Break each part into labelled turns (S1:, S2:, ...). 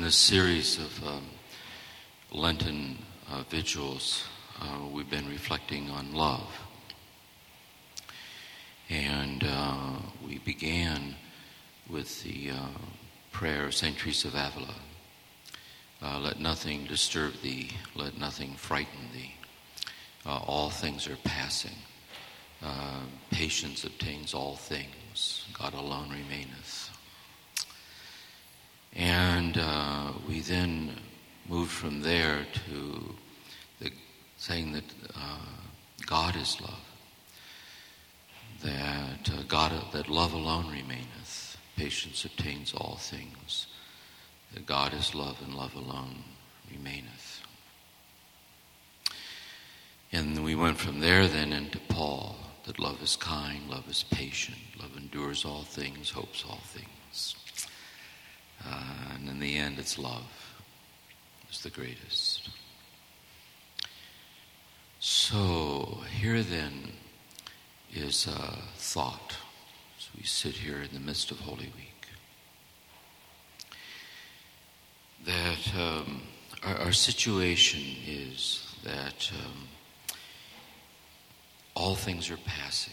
S1: this series of Lenten vigils, we've been reflecting on love. And we began with the prayer of St. Teresa of Avila. Let nothing disturb thee, let nothing frighten thee. All things are passing. Patience obtains all things. God alone remaineth. And we then moved from there to saying that God is love. That love alone remaineth. Patience obtains all things. That God is love and love alone remaineth. And we went from there then into Paul, that love is kind, love is patient, love endures all things, hopes all things. And in the end, it's love. It's the greatest. So here then is a thought as we sit here in the midst of Holy Week. That our situation is that all things are passing.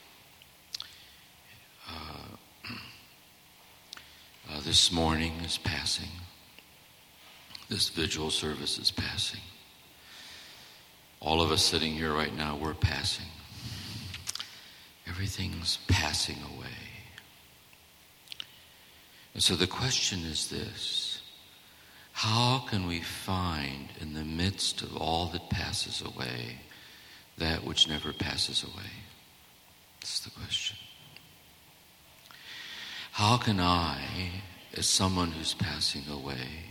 S1: This morning is passing. This vigil service is passing. All of us sitting here right now, we're passing. Everything's passing away. And so the question is this: how can we find in the midst of all that passes away that which never passes away? That's the question. How can I, as someone who's passing away,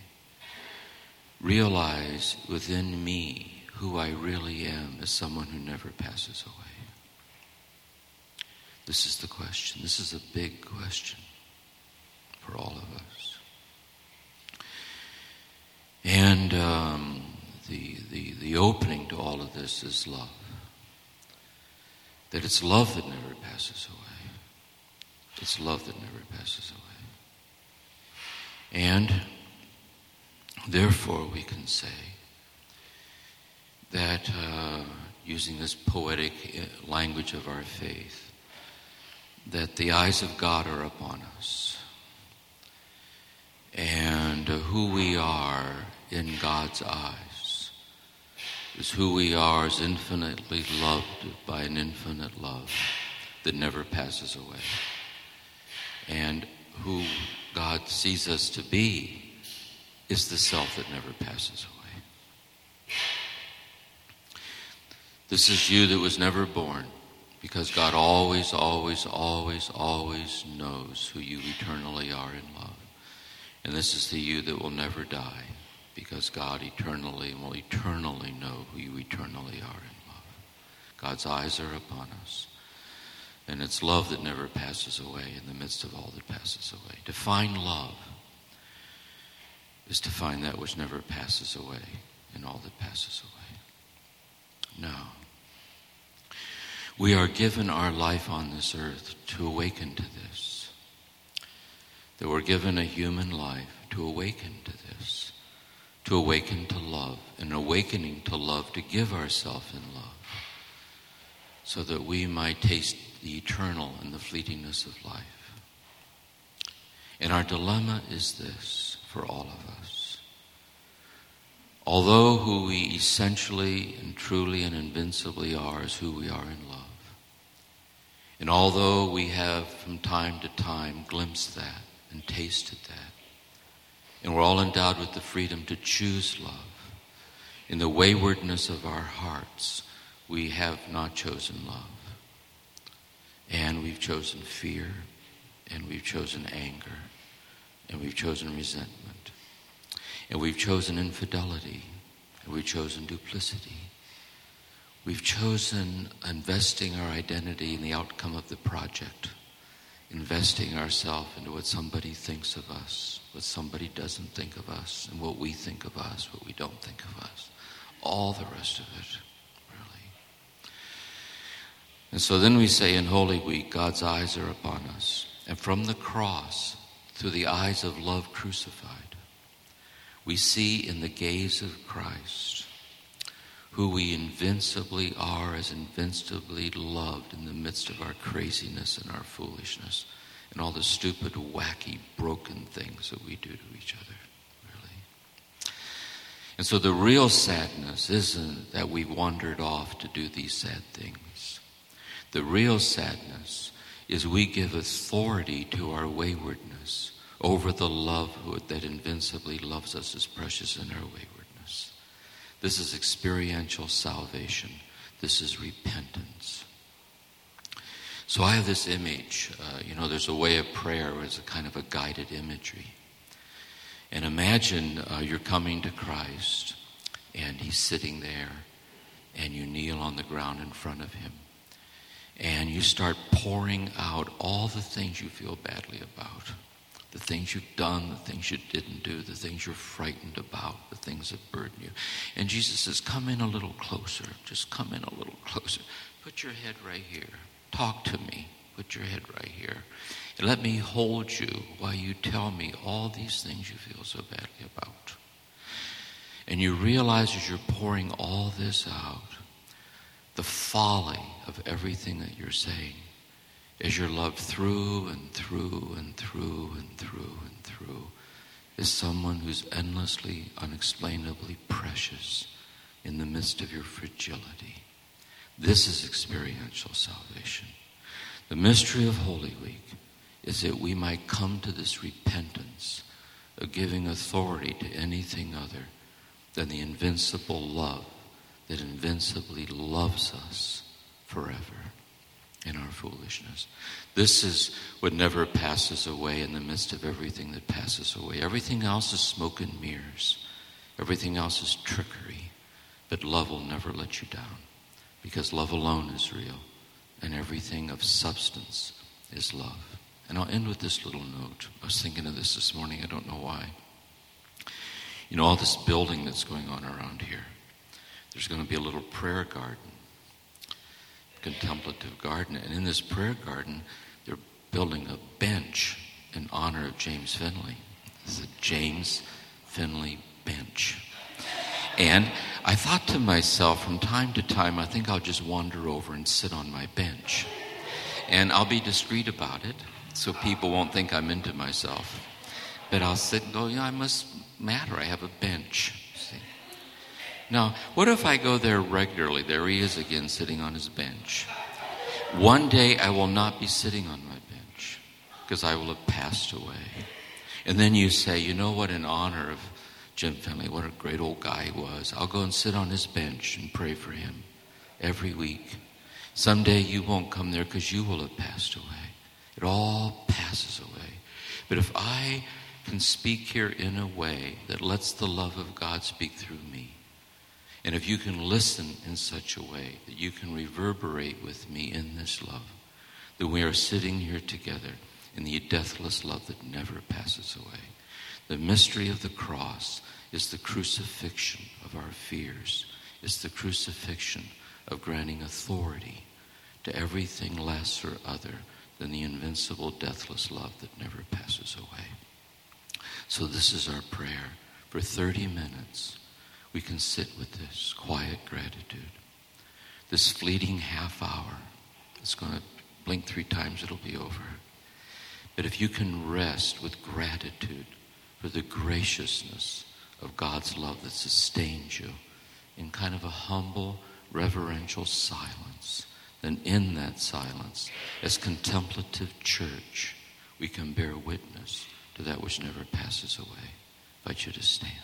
S1: realize within me who I really am as someone who never passes away? This is the question. This is a big question for all of us. And the opening to all of this is love. That it's love that never passes away. It's love that never passes away. And therefore we can say that using this poetic language of our faith, that the eyes of God are upon us. And who we are in God's eyes is who we are as infinitely loved by an infinite love that never passes away. And who God sees us to be is the self that never passes away. This is you that was never born, because God always, always, always, always knows who you eternally are in love. And this is the you that will never die, because God eternally will eternally know who you eternally are in love. God's eyes are upon us. And it's love that never passes away in the midst of all that passes away. To find love is to find that which never passes away in all that passes away. Now, we are given our life on this earth to awaken to this. That we're given a human life to awaken to this. To awaken to love. And awakening to love, to give ourselves in love. So that we might taste the eternal and the fleetingness of life. And our dilemma is this for all of us. Although who we essentially and truly and invincibly are is who we are in love. And although we have from time to time glimpsed that and tasted that, and we're all endowed with the freedom to choose love, in the waywardness of our hearts, we have not chosen love. And we've chosen fear, and we've chosen anger, and we've chosen resentment, and we've chosen infidelity, and we've chosen duplicity. We've chosen investing our identity in the outcome of the project, investing ourselves into what somebody thinks of us, what somebody doesn't think of us, and what we think of us, what we don't think of us, all the rest of it. And so then we say in Holy Week, God's eyes are upon us. And from the cross, through the eyes of love crucified, We see in the gaze of Christ who we invincibly are, as invincibly loved in the midst of our craziness and our foolishness and all the stupid, wacky, broken things that we do to each other, really. And so the real sadness isn't that we wandered off to do these sad things. The real sadness is we give authority to our waywardness over the love that invincibly loves us as precious in our waywardness. This is experiential salvation. This is repentance. So I have this image. There's a way of prayer where it's a kind of a guided imagery. And imagine you're coming to Christ, and he's sitting there, and you kneel on the ground in front of him. And you start pouring out all the things you feel badly about. The things you've done, the things you didn't do, the things you're frightened about, the things that burden you. And Jesus says, come in a little closer. Just come in a little closer. Put your head right here. Talk to me. Put your head right here. And let me hold you while you tell me all these things you feel so badly about. And you realize as you're pouring all this out, the folly of everything that you're saying, as you're loved through and through and through and through and through, is someone who's endlessly, unexplainably precious in the midst of your fragility. This is experiential salvation. The mystery of Holy Week is that we might come to this repentance of giving authority to anything other than the invincible love that invincibly loves us forever in our foolishness. This is what never passes away in the midst of everything that passes away. Everything else is smoke and mirrors. Everything else is trickery. But love will never let you down, because love alone is real, and everything of substance is love. And I'll end with this little note. I was thinking of this morning. I don't know why. All this building that's going on around here, there's going to be a little prayer garden, contemplative garden. And in this prayer garden, they're building a bench in honor of James Finley. It's a James Finley bench. And I thought to myself, from time to time, I think I'll just wander over and sit on my bench. And I'll be discreet about it, so people won't think I'm into myself. But I'll sit and go, I must matter. I have a bench. See? Now, what if I go there regularly? There he is again, sitting on his bench. One day I will not be sitting on my bench, because I will have passed away. And then you say, you know what, in honor of Jim Finley, what a great old guy he was. I'll go and sit on his bench and pray for him every week. Someday you won't come there because you will have passed away. It all passes away. But if I can speak here in a way that lets the love of God speak through me, and if you can listen in such a way that you can reverberate with me in this love, then we are sitting here together in the deathless love that never passes away. The mystery of the cross is the crucifixion of our fears. It's the crucifixion of granting authority to everything less or other than the invincible, deathless love that never passes away. So this is our prayer. For 30 minutes, we can sit with this quiet gratitude. This fleeting half hour, it's going to blink 3 times, it'll be over. But if you can rest with gratitude for the graciousness of God's love that sustains you in kind of a humble, reverential silence, then in that silence, as contemplative church, we can bear witness to that which never passes away. I invite you to stand.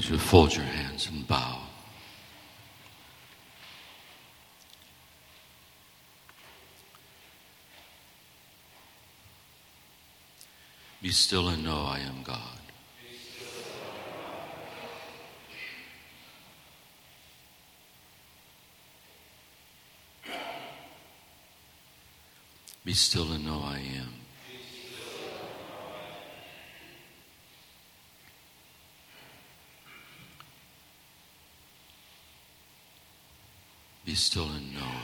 S1: As you fold your hands and bow. Be still and know I am God. Be still and know I am. Be still and know.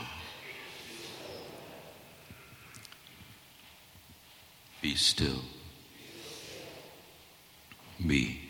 S1: Be still. Be.